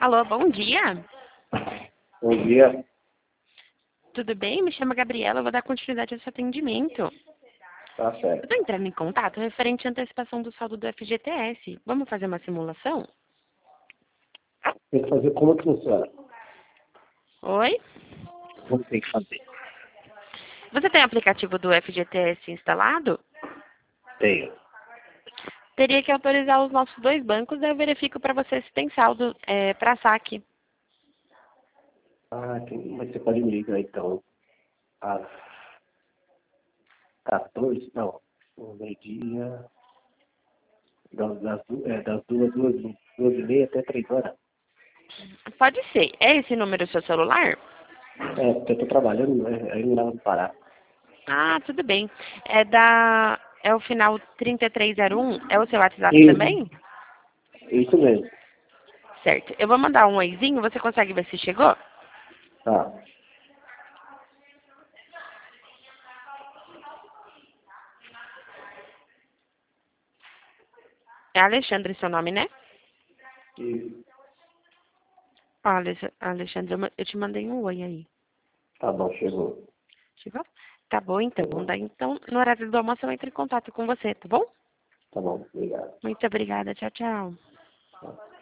Alô, bom dia. Bom dia. Tudo bem? Me chamo Gabriela, eu vou dar continuidade ao seu atendimento. Tá Eu certo. estou entrando em contato referente à antecipação do saldo do FGTS. Vamos fazer uma simulação? Tem que fazer como que funciona. Oi? Como tem que fazer? Você tem o aplicativo do FGTS instalado? Tenho. Teria que autorizar os nossos dois bancos, daí eu verifico para você se tem saldo para saque. Mas você pode me ligar então às 14, não, no meio-dia, duas e meia até 3 horas. Pode ser. É esse número do seu celular? Porque eu tô trabalhando, né? Aí não dá pra parar. Ah, tudo bem. É o final 3301. É o seu WhatsApp Isso, também? isso mesmo. Certo. Eu vou mandar um oizinho, você consegue ver se chegou? Tá. É Alexandre seu nome, né? Isso. Ah, Alexandre, eu te mandei um oi aí. Tá bom, chegou. Chegou? Tá bom, então. Chegou. Daí, então, no horário do almoço eu entro em contato com você, tá bom? Tá bom, obrigado. Muito obrigada. Tchau, tchau. Tá.